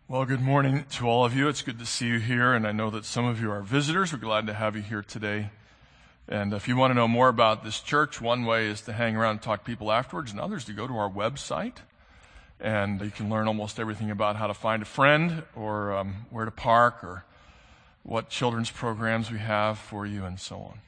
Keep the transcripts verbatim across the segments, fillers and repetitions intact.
Well, good morning to all of you. It's good to see you here, and I know that some of you are visitors. We're glad to have you here today. And if you want to know more about this church, one way is to hang around and talk to people afterwards, and others to go to our website. And you can learn almost everything about how to find a friend, or um, where to park, or what children's programs we have for you, and so on.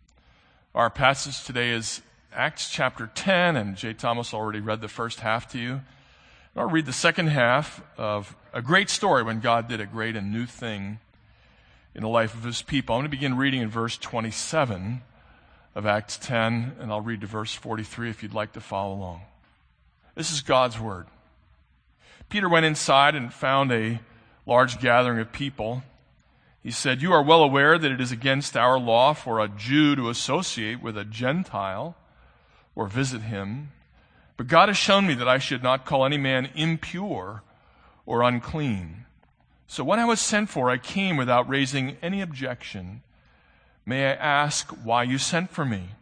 Our passage today is Acts chapter ten, and Jay Thomas already read the first half to you. I'll read the second half of a great story when God did a great and new thing in the life of his people. I'm going to begin reading in verse twenty-seven of Acts ten, and I'll read to verse forty-three if you'd like to follow along. This is God's word. Peter went inside and found a large gathering of people. He said, "You are well aware that it is against our law for a Jew to associate with a Gentile or visit him. But God has shown me that I should not call any man impure or unclean. So when I was sent for, I came without raising any objection. May I ask why you sent for me?"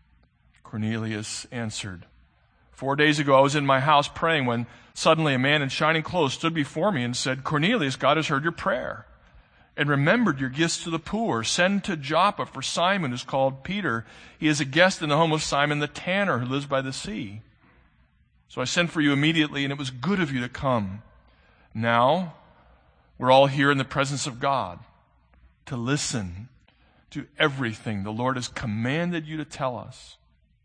Cornelius answered, "Four days ago I was in my house praying when suddenly a man in shining clothes stood before me and said, 'Cornelius, God has heard your prayer and remembered your gifts to the poor. Send to Joppa for Simon, who's called Peter. He is a guest in the home of Simon the tanner, who lives by the sea.' So I sent for you immediately, and it was good of you to come. Now, we're all here in the presence of God to listen to everything the Lord has commanded you to tell us."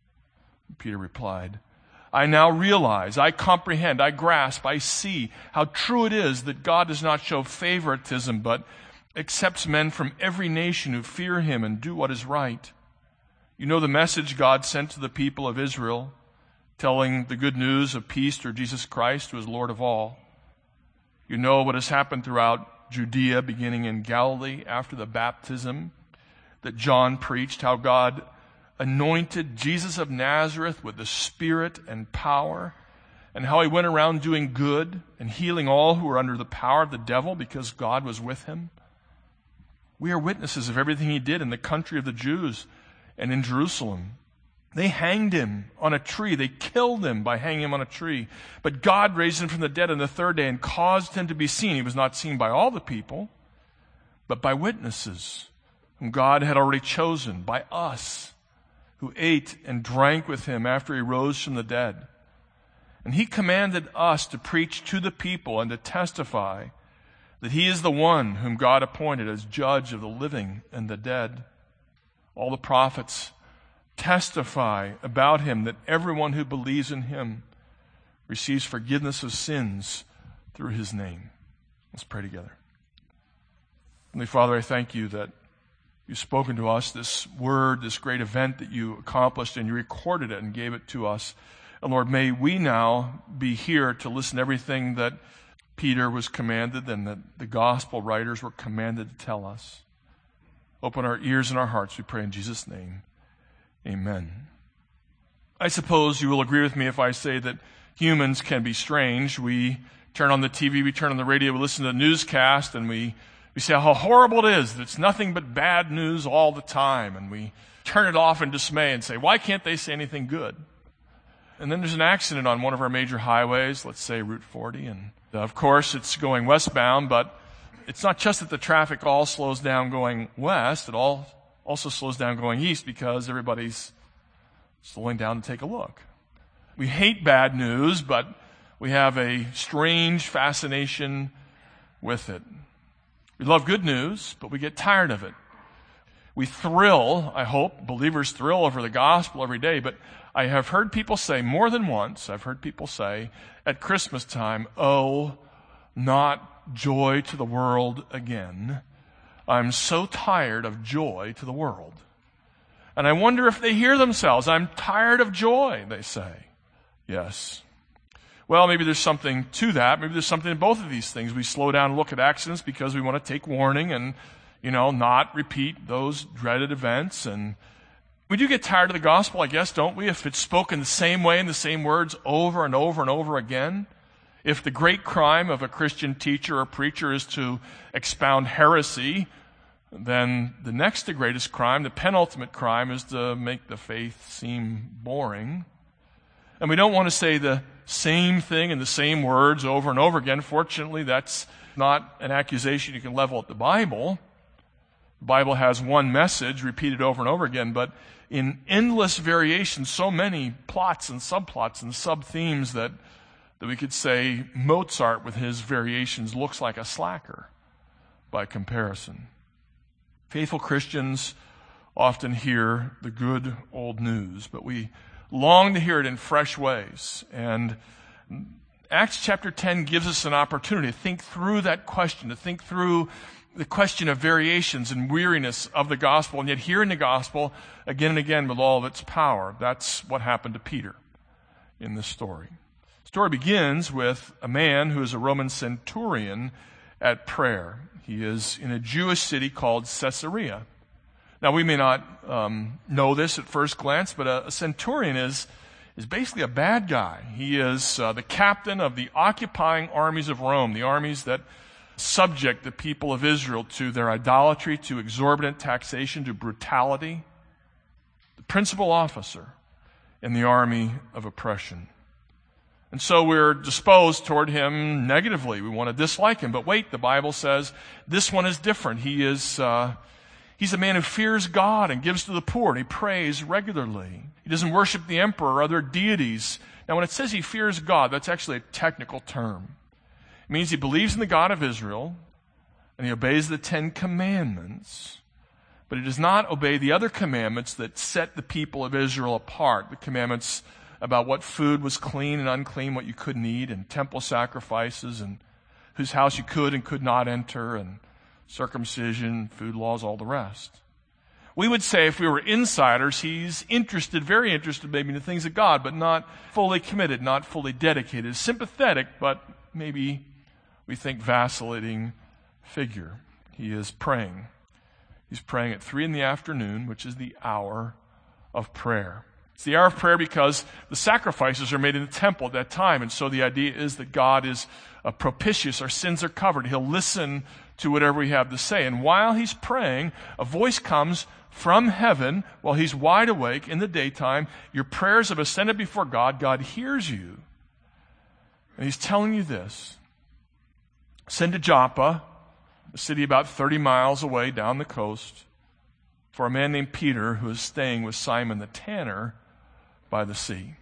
Peter replied, "I now realize, I comprehend, I grasp, I see how true it is that God does not show favoritism, but accepts men from every nation who fear him and do what is right. You know the message God sent to the people of Israel, telling the good news of peace through Jesus Christ, who is Lord of all. You know what has happened throughout Judea, beginning in Galilee after the baptism that John preached, how God anointed Jesus of Nazareth with the Spirit and power, and how he went around doing good and healing all who were under the power of the devil because God was with him. We are witnesses of everything he did in the country of the Jews and in Jerusalem. They hanged him on a tree. They killed him by hanging him on a tree. But God raised him from the dead on the third day and caused him to be seen. He was not seen by all the people, but by witnesses whom God had already chosen, by us, who ate and drank with him after he rose from the dead. And he commanded us to preach to the people and to testify that he is the one whom God appointed as judge of the living and the dead. All the prophets testify about him that everyone who believes in him receives forgiveness of sins through his name." Let's pray together. Heavenly Father, I thank you that you've spoken to us this word, this great event that you accomplished, and you recorded it and gave it to us. And Lord, may we now be here to listen to everything that Peter was commanded and that the gospel writers were commanded to tell us. Open our ears and our hearts, we pray in Jesus' name. Amen. I suppose you will agree with me if I say that humans can be strange. We turn on the T V, we turn on the radio, we listen to the newscast, and we, we say how horrible it is that it's nothing but bad news all the time. And we turn it off in dismay and say, why can't they say anything good? And then there's an accident on one of our major highways, let's say Route forty, and uh, of course it's going westbound, but it's not just that the traffic all slows down going west, it all also slows down going east because everybody's slowing down to take a look. We hate bad news, but we have a strange fascination with it. We love good news, but we get tired of it. We thrill, I hope, believers thrill over the gospel every day, but I have heard people say more than once, I've heard people say at Christmas time, "Oh, not joy to the world again. I'm so tired of joy to the world." And I wonder if they hear themselves. I'm tired of joy, they say. Yes. Well, maybe there's something to that. Maybe there's something in both of these things. We slow down and look at accidents because we want to take warning and, you know, not repeat those dreaded events. And we do get tired of the gospel, I guess, don't we? If it's spoken the same way in the same words over and over and over again. If the great crime of a Christian teacher or preacher is to expound heresy, then the next to greatest crime, the penultimate crime, is to make the faith seem boring. And we don't want to say the same thing in the same words over and over again. Fortunately, that's not an accusation you can level at the Bible. The Bible has one message repeated over and over again, but in endless variations, so many plots and subplots and sub-themes that, that we could say Mozart with his variations looks like a slacker by comparison. Faithful Christians often hear the good old news, but we long to hear it in fresh ways. And Acts chapter ten gives us an opportunity to think through that question, to think through the question of variations and weariness of the gospel, and yet hearing the gospel again and again with all of its power. That's what happened to Peter in this story. The story begins with a man who is a Roman centurion at prayer. He is in a Jewish city called Caesarea. Now, we may not um, know this at first glance, but a, a centurion is, is basically a bad guy. He is uh, the captain of the occupying armies of Rome, the armies that subject the people of Israel to their idolatry, to exorbitant taxation, to brutality. The principal officer in the army of oppression. And so we're disposed toward him negatively. We want to dislike him. But wait, the Bible says this one is different. He is... Uh, He's a man who fears God and gives to the poor, and he prays regularly. He doesn't worship the emperor or other deities. Now, when it says he fears God, that's actually a technical term. It means he believes in the God of Israel, and he obeys the Ten Commandments, but he does not obey the other commandments that set the people of Israel apart, the commandments about what food was clean and unclean, what you couldn't eat, and temple sacrifices, and whose house you could and could not enter, and circumcision, food laws, all the rest. We would say if we were insiders, he's interested, very interested maybe in the things of God, but not fully committed, not fully dedicated. Sympathetic, but maybe we think vacillating figure. He is praying. He's praying at three in the afternoon, which is the hour of prayer. It's the hour of prayer because the sacrifices are made in the temple at that time, and so the idea is that God is uh, propitious. Our sins are covered. He'll listen to whatever we have to say. And while he's praying, a voice comes from heaven while he's wide awake in the daytime. Your prayers have ascended before God. God hears you. And he's telling you this. Send to Joppa, a city about thirty miles away down the coast, for a man named Peter who is staying with Simon the tanner by the sea.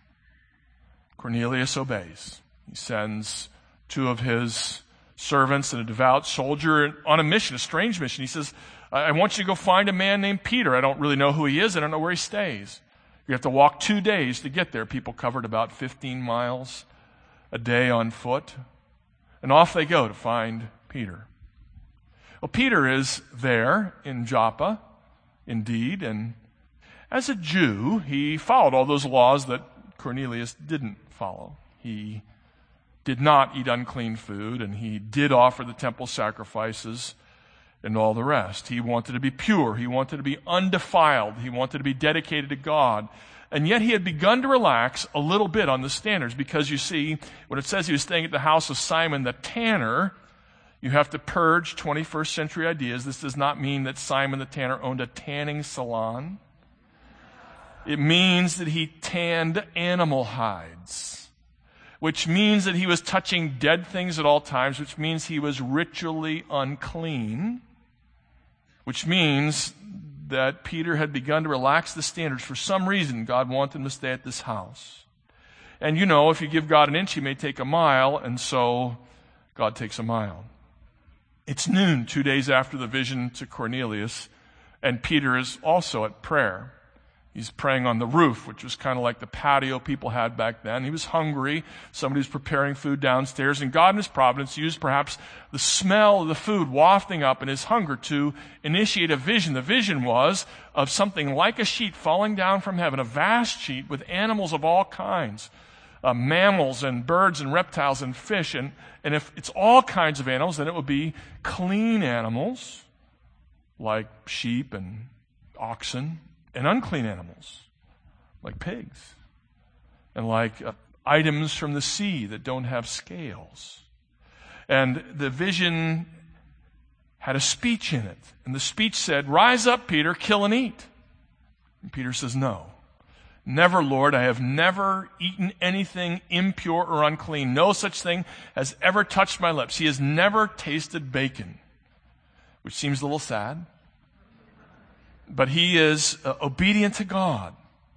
Cornelius obeys. He sends two of his servants and a devout soldier on a mission, a strange mission. He says, I want you to go find a man named Peter. I don't really know who he is. I don't know where he stays. You have to walk two days to get there. People covered about fifteen miles a day on foot. And off they go to find Peter. Well, Peter is there in Joppa, indeed, and as a Jew, he followed all those laws that Cornelius didn't follow. He did not eat unclean food, and he did offer the temple sacrifices and all the rest. He wanted to be pure. He wanted to be undefiled. He wanted to be dedicated to God. And yet he had begun to relax a little bit on the standards because, you see, when it says he was staying at the house of Simon the tanner, you have to purge twenty-first century ideas. This does not mean that Simon the tanner owned a tanning salon. It means that he tanned animal hides, which means that he was touching dead things at all times, which means he was ritually unclean, which means that Peter had begun to relax the standards. For some reason, God wanted him to stay at this house. And you know, if you give God an inch, he may take a mile, and so God takes a mile. It's noon, two days after the vision to Cornelius, and Peter is also at prayer. He's praying on the roof, which was kind of like the patio people had back then. He was hungry. Somebody was preparing food downstairs. And God in his providence used perhaps the smell of the food wafting up and his hunger to initiate a vision. The vision was of something like a sheet falling down from heaven, a vast sheet with animals of all kinds, uh, mammals and birds and reptiles and fish. And, and if it's all kinds of animals, then it would be clean animals like sheep and oxen, and unclean animals, like pigs, and like uh, items from the sea that don't have scales. And the vision had a speech in it. And the speech said, "Rise up, Peter, kill and eat." And Peter says, "No. Never, Lord, I have never eaten anything impure or unclean. No such thing has ever touched my lips. He has never tasted bacon, which seems a little sad. But he is uh, obedient to God.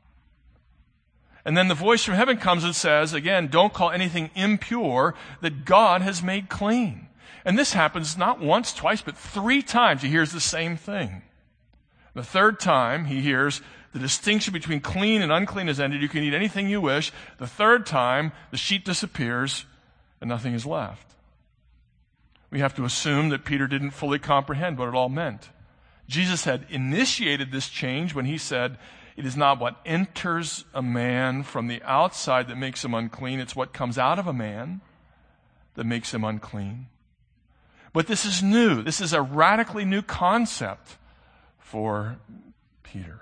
And then the voice from heaven comes and says, again, don't call anything impure that God has made clean. And this happens not once, twice, but three times he hears the same thing. The third time he hears the distinction between clean and unclean is ended. You can eat anything you wish. The third time, the sheet disappears and nothing is left. We have to assume that Peter didn't fully comprehend what it all meant. Jesus had initiated this change when he said, it is not what enters a man from the outside that makes him unclean. It's what comes out of a man that makes him unclean. But this is new. This is a radically new concept for Peter.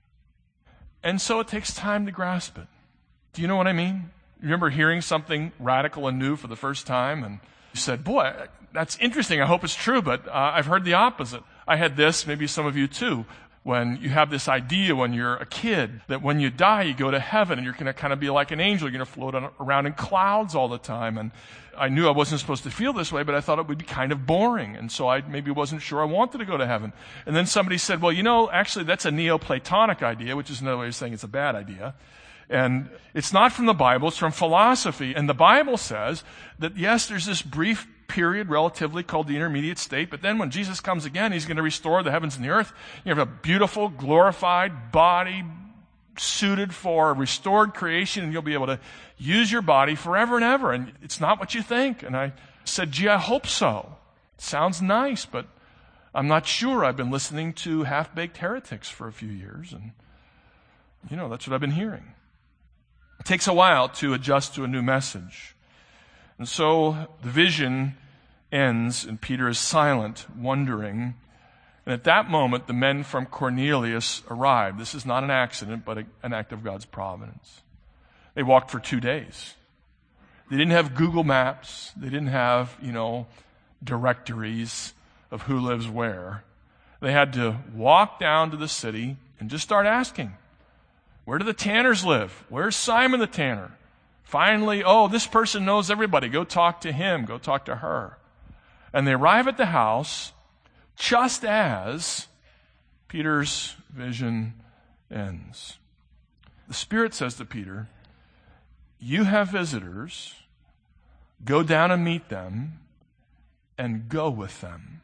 And so it takes time to grasp it. Do you know what I mean? You remember hearing something radical and new for the first time and you said, boy, that's interesting. I hope it's true, but uh, I've heard the opposite. I had this, maybe some of you too, when you have this idea when you're a kid that when you die, you go to heaven and you're going to kind of be like an angel. You're going to float on, around in clouds all the time. And I knew I wasn't supposed to feel this way, but I thought it would be kind of boring. And so I maybe wasn't sure I wanted to go to heaven. And then somebody said, well, you know, actually that's a Neoplatonic idea, which is another way of saying it's a bad idea. And it's not from the Bible, it's from philosophy. And the Bible says that, yes, there's this brief period relatively called the intermediate state, but then when Jesus comes again, he's going to restore the heavens and the earth. You have a beautiful, glorified body suited for a restored creation, and you'll be able to use your body forever and ever. And it's not what you think. And I said, gee, I hope so. It sounds nice, but I'm not sure. I've been listening to half-baked heretics for a few years, and, you know, that's what I've been hearing. It takes a while to adjust to a new message. And so the vision ends, and Peter is silent, wondering. And at that moment, the men from Cornelius arrived. This is not an accident, but a, an act of God's providence. They walked for two days. They didn't have Google Maps. They didn't have, you know, directories of who lives where. They had to walk down to the city and just start asking, where do the Tanners live? Where's Simon the Tanner? Finally, oh, this person knows everybody. Go talk to him. Go talk to her. And they arrive at the house just as Peter's vision ends. The Spirit says to Peter, you have visitors. Go down and meet them and go with them.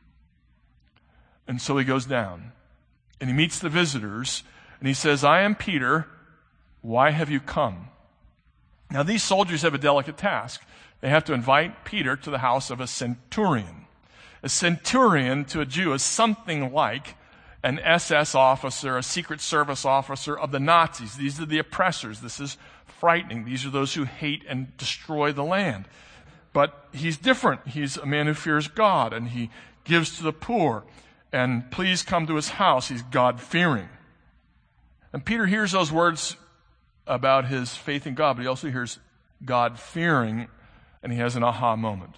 And so he goes down and he meets the visitors and he says, I am Peter. Why have you come? Now, these soldiers have a delicate task. They have to invite Peter to the house of a centurion. A centurion to a Jew is something like an S S officer, a Secret Service officer of the Nazis. These are the oppressors. This is frightening. These are those who hate and destroy the land. But he's different. He's a man who fears God, and he gives to the poor. And please come to his house. He's God-fearing. And Peter hears those words about his faith in God, but he also hears God-fearing, and he has an aha moment.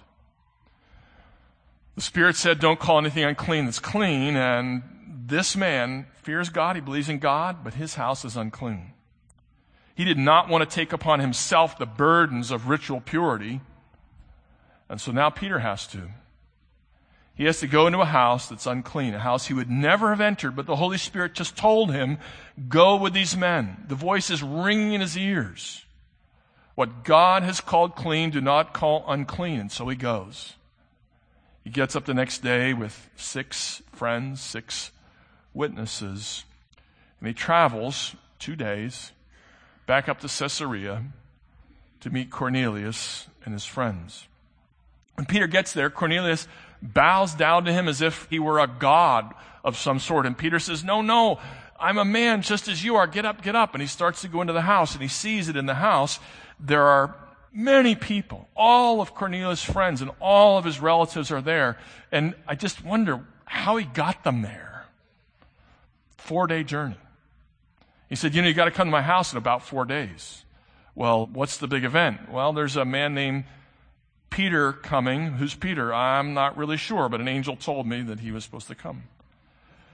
The Spirit said, don't call anything unclean that's clean, and this man fears God, he believes in God, but his house is unclean. He did not want to take upon himself the burdens of ritual purity, and so now Peter has to. He has to go into a house that's unclean, a house he would never have entered, but the Holy Spirit just told him, go with these men. The voice is ringing in his ears. What God has called clean, do not call unclean. And so he goes. He gets up the next day with six friends, six witnesses, and he travels two days back up to Caesarea to meet Cornelius and his friends. When Peter gets there, Cornelius bows down to him as if he were a god of some sort. And Peter says, no, no, I'm a man just as you are. Get up, get up. And he starts to go into the house, and he sees that in the house there are many people. All of Cornelius' friends and all of his relatives are there. And I just wonder how he got them there. Four-day journey. He said, you know, you got to come to my house in about four days. Well, what's the big event? Well, there's a man named Peter coming. Who's Peter? I'm not really sure, but an angel told me that he was supposed to come.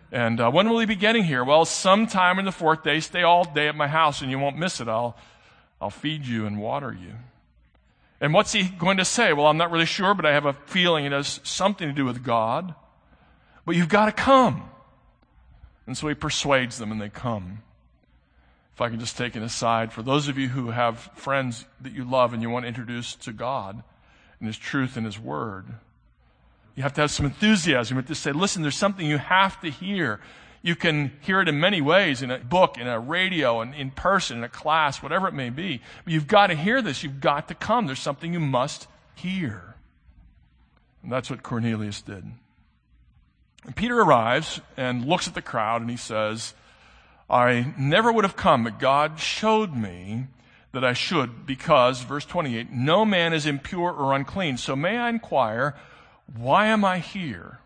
And uh, when will he be getting here? Well, sometime in the fourth day. Stay all day at my house and you won't miss it. I'll, I'll feed you and water you. And what's he going to say? Well, I'm not really sure, but I have a feeling it has something to do with God. But you've got to come. And so he persuades them and they come. If I can just take an aside, for those of you who have friends that you love and you want to introduce to God and His truth and His Word, you have to have some enthusiasm. You have to say, listen, there's something you have to hear. You can hear it in many ways, in a book, in a radio, and in person, in a class, whatever it may be. But you've got to hear this. You've got to come. There's something you must hear. And that's what Cornelius did. And Peter arrives and looks at the crowd and he says, I never would have come, but God showed me that I should because, verse twenty-eight, no man is impure or unclean. So may I inquire, why am I here?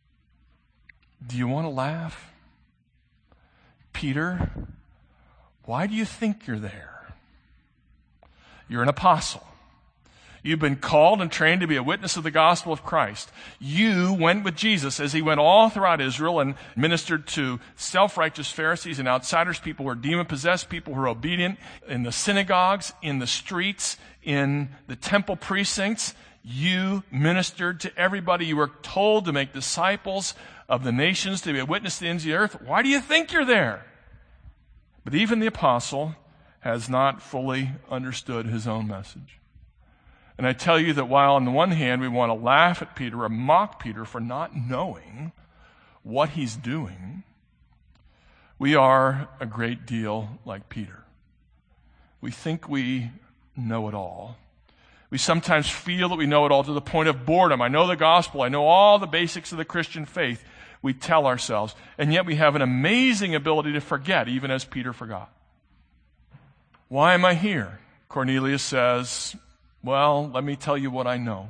Do you want to laugh? Peter, why do you think you're there? You're an apostle. You've been called and trained to be a witness of the gospel of Christ. You went with Jesus as he went all throughout Israel and ministered to self-righteous Pharisees and outsiders, people who are demon-possessed, people who are obedient, in the synagogues, in the streets, in the temple precincts. You ministered to everybody. You were told to make disciples of the nations, to be a witness to the ends of the earth. Why do you think you're there? But even the apostle has not fully understood his own message. And I tell you that while on the one hand we want to laugh at Peter or mock Peter for not knowing what he's doing, we are a great deal like Peter. We think we know it all. We sometimes feel that we know it all to the point of boredom. I know the gospel. I know all the basics of the Christian faith. We tell ourselves. And yet we have an amazing ability to forget, even as Peter forgot. Why am I here? Cornelius says, well, let me tell you what I know.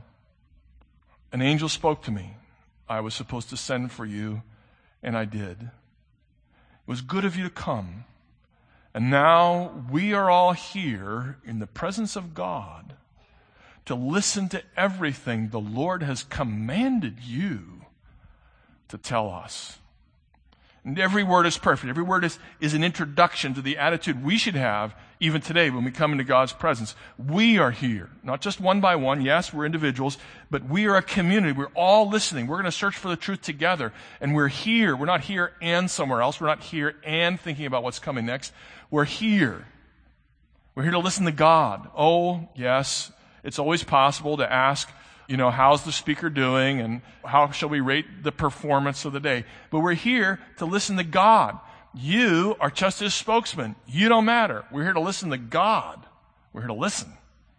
An angel spoke to me. I was supposed to send for you, and I did. It was good of you to come. And now we are all here in the presence of God to listen to everything the Lord has commanded you to tell us. And every word is perfect. Every word is, is an introduction to the attitude we should have even today when we come into God's presence. We are here, not just one by one. Yes, we're individuals, but we are a community. We're all listening. We're going to search for the truth together. And we're here. We're not here and somewhere else. We're not here and thinking about what's coming next. We're here. We're here to listen to God. Oh, yes, it's always possible to ask, you know, how's the speaker doing and how shall we rate the performance of the day? But we're here to listen to God. You are just his spokesman. You don't matter. We're here to listen to God. We're here to listen.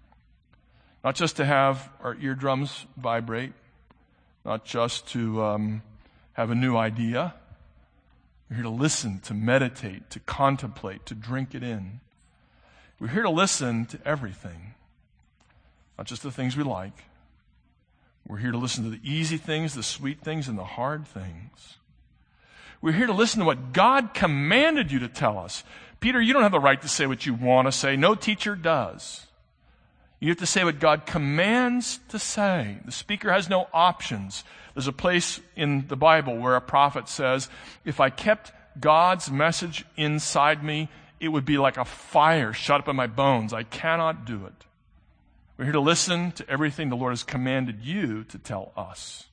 Not just to have our eardrums vibrate. Not just to um, have a new idea. We're here to listen, to meditate, to contemplate, to drink it in. We're here to listen to everything. Not just the things we like. We're here to listen to the easy things, the sweet things, and the hard things. We're here to listen to what God commanded you to tell us. Peter, you don't have the right to say what you want to say. No teacher does. You have to say what God commands to say. The speaker has no options. There's a place in the Bible where a prophet says, if I kept God's message inside me, it would be like a fire shut up in my bones. I cannot do it. We're here to listen to everything the Lord has commanded you to tell us.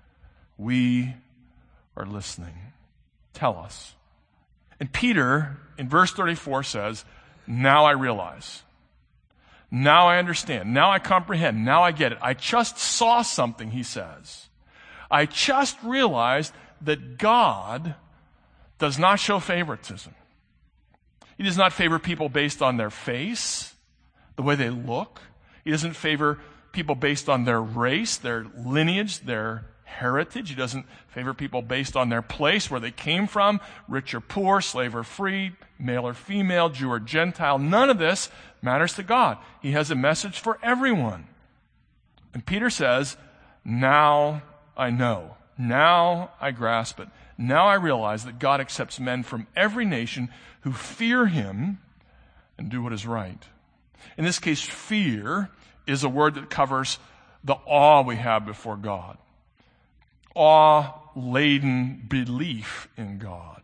We are listening. Tell us. And Peter, in verse thirty-four, says, now I realize. Now I understand. Now I comprehend. Now I get it. I just saw something, he says. I just realized that God does not show favoritism. He does not favor people based on their face, the way they look. He doesn't favor people based on their race, their lineage, their heritage. He doesn't favor people based on their place, where they came from, rich or poor, slave or free, male or female, Jew or Gentile. None of this matters to God. He has a message for everyone. And Peter says, now I know. Now I grasp it. Now I realize that God accepts men from every nation who fear him and do what is right. In this case, fear is a word that covers the awe we have before God. Awe laden belief in God.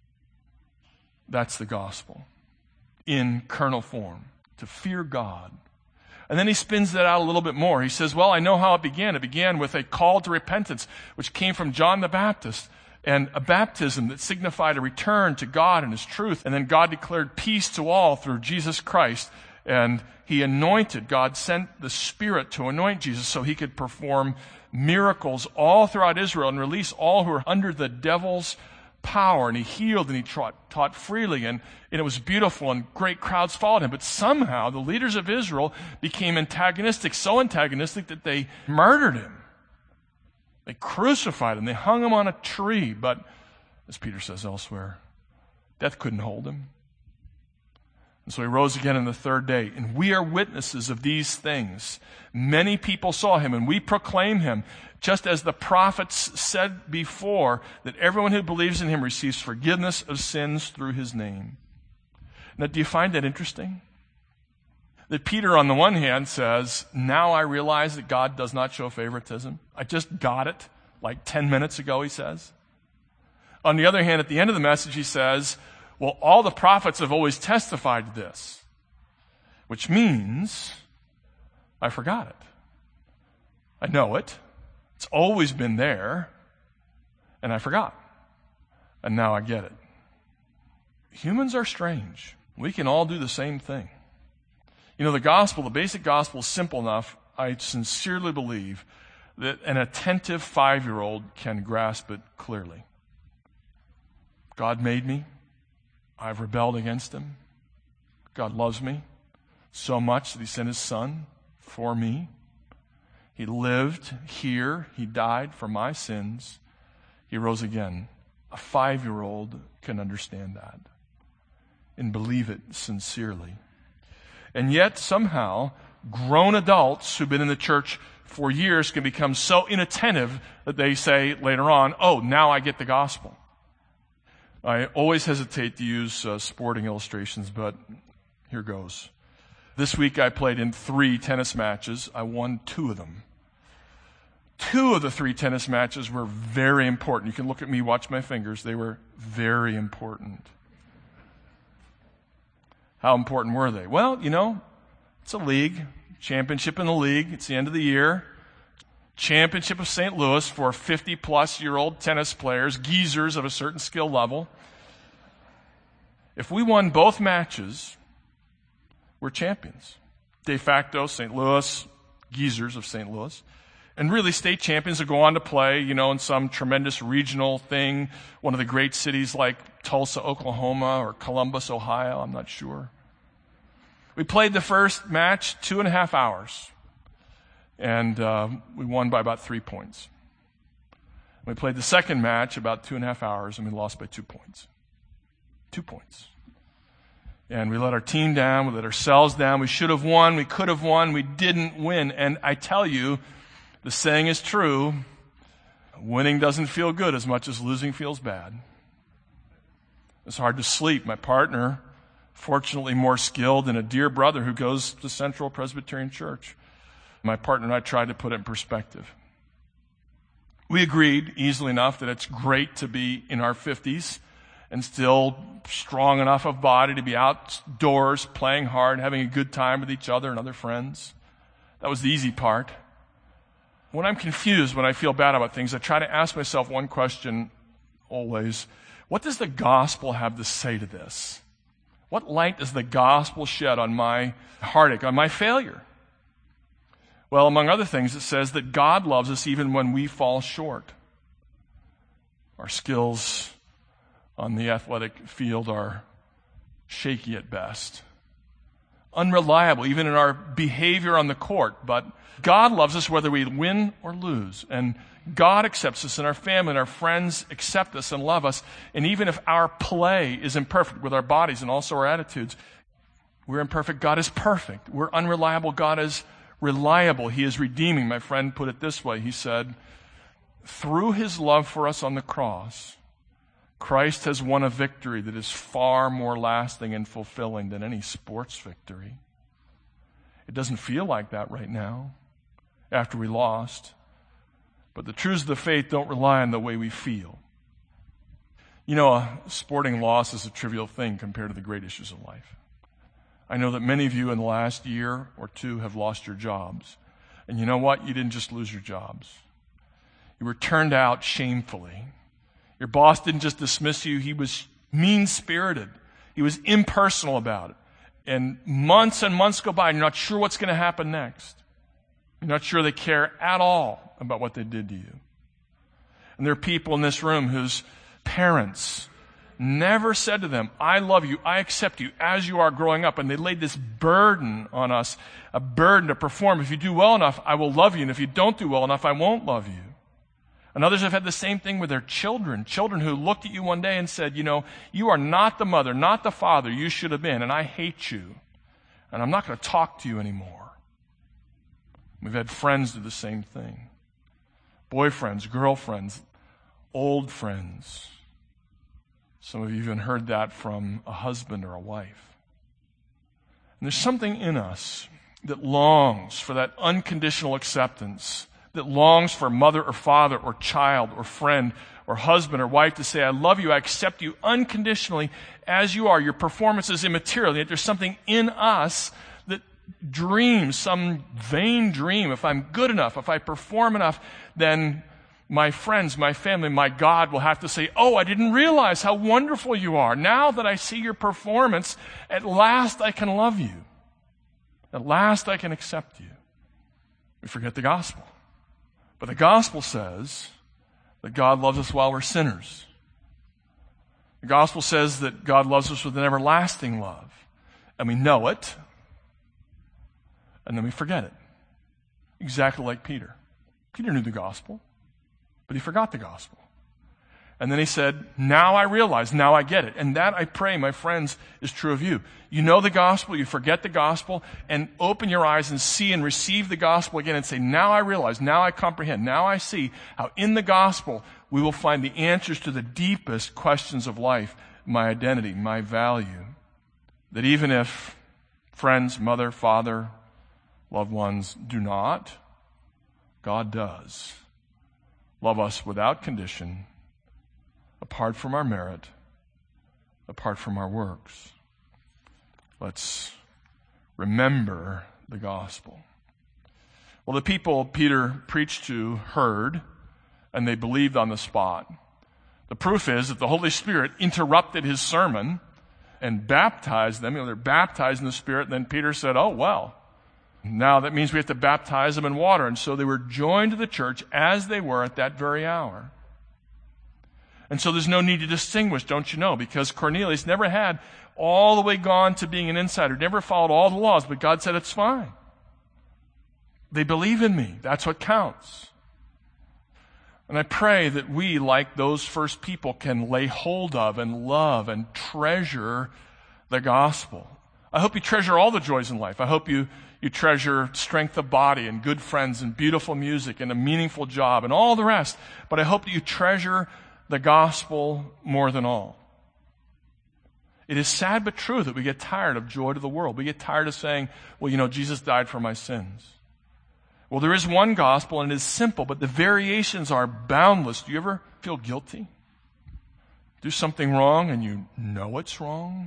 That's the gospel in kernel form, to fear God. And then he spins that out a little bit more. He says, well, I know how it began. It began with a call to repentance, which came from John the Baptist, and a baptism that signified a return to God and his truth. And then God declared peace to all through Jesus Christ. And he anointed, God sent the Spirit to anoint Jesus so he could perform miracles all throughout Israel and release all who are under the devil's power. And he healed and he taught, taught freely, and, and it was beautiful, and great crowds followed him. But somehow the leaders of Israel became antagonistic, so antagonistic that they murdered him. They crucified him. They hung him on a tree. But as Peter says elsewhere, death couldn't hold him. And so he rose again on the third day. And we are witnesses of these things. Many people saw him, and we proclaim him, just as the prophets said before, that everyone who believes in him receives forgiveness of sins through his name. Now, do you find that interesting? That Peter, on the one hand, says, now I realize that God does not show favoritism. I just got it like ten minutes ago, he says. On the other hand, at the end of the message, he says, well, all the prophets have always testified to this, which means I forgot it. I know it. It's always been there, and I forgot. And now I get it. Humans are strange. We can all do the same thing. You know, the gospel, the basic gospel is simple enough, I sincerely believe, that an attentive five-year-old can grasp it clearly. God made me. I've rebelled against him. God loves me so much that he sent his son for me. He lived here. He died for my sins. He rose again. A five-year-old can understand that and believe it sincerely. And yet, somehow, grown adults who've been in the church for years can become so inattentive that they say later on, oh, now I get the gospel. I always hesitate to use uh, sporting illustrations, but here goes. This week I played in three tennis matches. I won two of them. Two of the three tennis matches were very important. You can look at me, watch my fingers. They were very important. How important were they? Well, you know, it's a league, championship in the league. It's the end of the year. Championship of Saint Louis for fifty-plus-year-old tennis players, geezers of a certain skill level. If we won both matches, we're champions. De facto, Saint Louis, geezers of Saint Louis. And really, state champions will go on to play, you know, in some tremendous regional thing, one of the great cities like Tulsa, Oklahoma, or Columbus, Ohio, I'm not sure. We played the first match two and a half hours, and uh, we won by about three points. We played the second match about two and a half hours, and we lost by two points. Two points. And we let our team down, we let ourselves down. We should have won, we could have won, we didn't win. And I tell you, the saying is true, winning doesn't feel good as much as losing feels bad. It's hard to sleep. My partner, fortunately more skilled, and a dear brother who goes to Central Presbyterian Church, my partner and I tried to put it in perspective. We agreed easily enough that it's great to be in our fifties and still strong enough of body to be outdoors, playing hard, having a good time with each other and other friends. That was the easy part. When I'm confused, when I feel bad about things, I try to ask myself one question always. What does the gospel have to say to this? What light does the gospel shed on my heartache, on my failure? Well, among other things, it says that God loves us even when we fall short. Our skills on the athletic field are shaky at best, unreliable even in our behavior on the court, but God loves us whether we win or lose, and God accepts us, and our family and our friends accept us and love us, and even if our play is imperfect with our bodies and also our attitudes, we're imperfect, God is perfect. We're unreliable, God is reliable. He is redeeming. My friend put it this way. He said, through his love for us on the cross, Christ has won a victory that is far more lasting and fulfilling than any sports victory. It doesn't feel like that right now after we lost. But the truths of the faith don't rely on the way we feel. You know, a sporting loss is a trivial thing compared to the great issues of life. I know that many of you in the last year or two have lost your jobs. And you know what? You didn't just lose your jobs. You were turned out shamefully. Your boss didn't just dismiss you. He was mean-spirited. He was impersonal about it. And months and months go by and you're not sure what's going to happen next. You're not sure they care at all about what they did to you. And there are people in this room whose parents never said to them, I love you, I accept you as you are growing up. And they laid this burden on us, a burden to perform. If you do well enough, I will love you. And if you don't do well enough, I won't love you. And others have had the same thing with their children. Children who looked at you one day and said, you know, you are not the mother, not the father you should have been, and I hate you. And I'm not going to talk to you anymore. We've had friends do the same thing. Boyfriends, girlfriends, old friends. Some of you even heard that from a husband or a wife. And there's something in us that longs for that unconditional acceptance, that longs for mother or father or child or friend or husband or wife to say, I love you, I accept you unconditionally as you are. Your performance is immaterial, yet there's something in us that dreams, some vain dream. If I'm good enough, if I perform enough, then my friends, my family, my God will have to say, oh, I didn't realize how wonderful you are. Now that I see your performance, at last I can love you. At last I can accept you. We forget the gospel. But the gospel says that God loves us while we're sinners. The gospel says that God loves us with an everlasting love. And we know it. And then we forget it. Exactly like Peter. Peter knew the gospel, but he forgot the gospel. And then he said, now I realize, now I get it. And that, I pray, my friends, is true of you. You know the gospel, you forget the gospel, and open your eyes and see and receive the gospel again and say, now I realize, now I comprehend, now I see how in the gospel we will find the answers to the deepest questions of life, my identity, my value. That even if friends, mother, father, loved ones do not, God does love us without condition, apart from our merit, apart from our works. Let's remember the gospel. Well, the people Peter preached to heard, and they believed on the spot. The proof is that the Holy Spirit interrupted his sermon and baptized them. You know, they're baptized in the Spirit. And then Peter said, oh, well, now that means we have to baptize them in water. And so they were joined to the church as they were at that very hour. And so there's no need to distinguish, don't you know, because Cornelius never had all the way gone to being an insider, never followed all the laws, but God said it's fine. They believe in me. That's what counts. And I pray that we, like those first people, can lay hold of and love and treasure the gospel. I hope you treasure all the joys in life. I hope you, you treasure strength of body and good friends and beautiful music and a meaningful job and all the rest. But I hope that you treasure the gospel more than all. It is sad but true that we get tired of joy to the world. We get tired of saying, well, you know, Jesus died for my sins. Well, there is one gospel and it is simple, but the variations are boundless. Do you ever feel guilty? Do something wrong and you know it's wrong?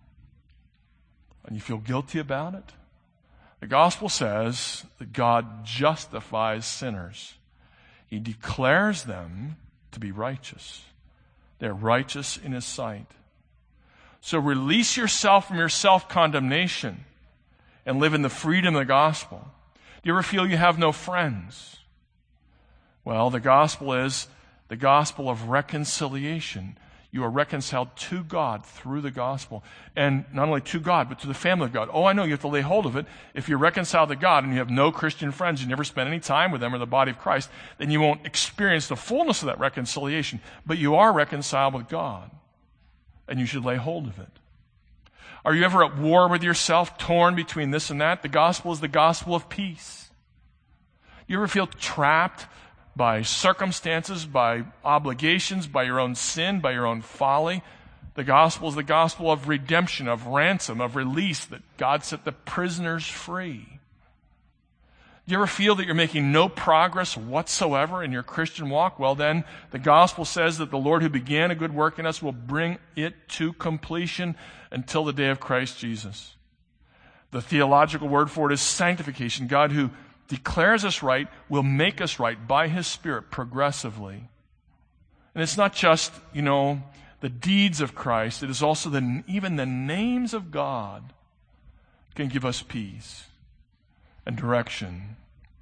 And you feel guilty about it? The gospel says that God justifies sinners. He declares them to be righteous. They're righteous in his sight. So release yourself from your self-condemnation and live in the freedom of the gospel. Do you ever feel you have no friends? Well, the gospel is the gospel of reconciliation. You are reconciled to God through the gospel. And not only to God, but to the family of God. Oh, I know you have to lay hold of it. If you're reconciled to God and you have no Christian friends, you never spend any time with them or the body of Christ, then you won't experience the fullness of that reconciliation. But you are reconciled with God. And you should lay hold of it. Are you ever at war with yourself, torn between this and that? The gospel is the gospel of peace. You ever feel trapped by circumstances, by obligations, by your own sin, by your own folly? The gospel is the gospel of redemption, of ransom, of release, that God set the prisoners free. Do you ever feel that you're making no progress whatsoever in your Christian walk? Well then, the gospel says that the Lord who began a good work in us will bring it to completion until the day of Christ Jesus. The theological word for it is sanctification. God who declares us right will make us right by His Spirit progressively. And it's not just, you know, the deeds of Christ. It is also the, even the names of God can give us peace and direction.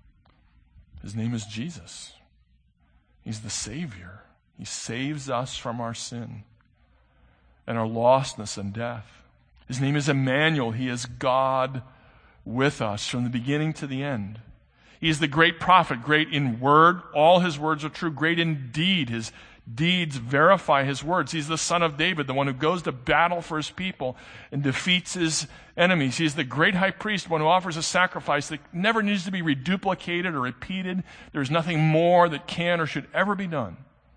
His name is Jesus. He's the Savior. He saves us from our sin and our lostness and death. His name is Emmanuel. He is God with us from the beginning to the end. He is the great prophet, great in word. All His words are true. Great in deed. His deeds verify His words. He's the Son of David, the one who goes to battle for His people and defeats His enemies. He's the great high priest, one who offers a sacrifice that never needs to be reduplicated or repeated. There's nothing more that can or should ever be done.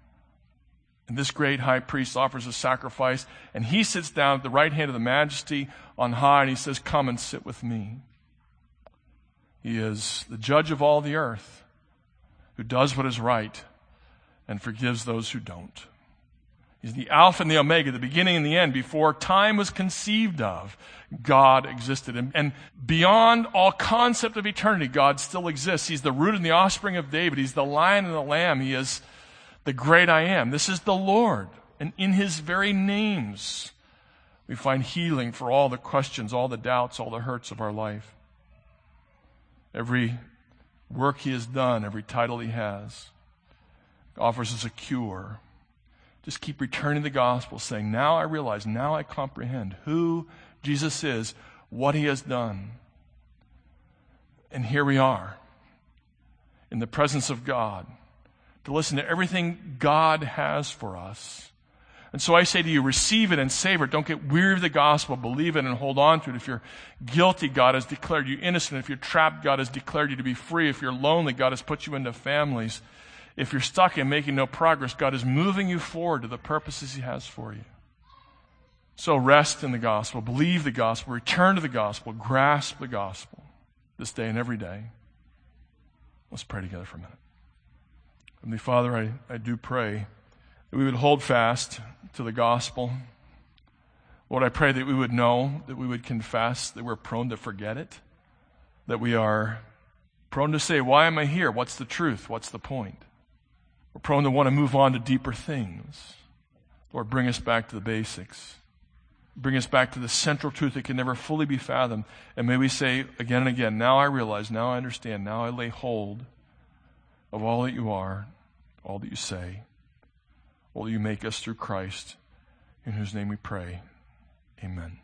And this great high priest offers a sacrifice, and He sits down at the right hand of the Majesty on high, and He says, "Come and sit with me." He is the judge of all the earth, who does what is right and forgives those who don't. He's the Alpha and the Omega, the beginning and the end. Before time was conceived of, God existed. And, and beyond all concept of eternity, God still exists. He's the root and the offspring of David. He's the Lion and the Lamb. He is the great I Am. This is the Lord. And in His very names, we find healing for all the questions, all the doubts, all the hurts of our life. Every work He has done, every title He has, offers us a cure. Just keep returning the gospel, saying, now I realize, now I comprehend who Jesus is, what He has done. And here we are, in the presence of God, to listen to everything God has for us. And so I say to you, receive it and savor it. Don't get weary of the gospel. Believe it and hold on to it. If you're guilty, God has declared you innocent. If you're trapped, God has declared you to be free. If you're lonely, God has put you into families. If you're stuck and making no progress, God is moving you forward to the purposes He has for you. So rest in the gospel. Believe the gospel. Return to the gospel. Grasp the gospel this day and every day. Let's pray together for a minute. Heavenly Father, I, I do pray that we would hold fast to the gospel. Lord, I pray that we would know, that we would confess, that we're prone to forget it, that we are prone to say, why am I here? What's the truth? What's the point? We're prone to want to move on to deeper things. Lord, bring us back to the basics. Bring us back to the central truth that can never fully be fathomed. And may we say again and again, now I realize, now I understand, now I lay hold of all that You are, all that You say, all that You make us through Christ, in whose name we pray. Amen.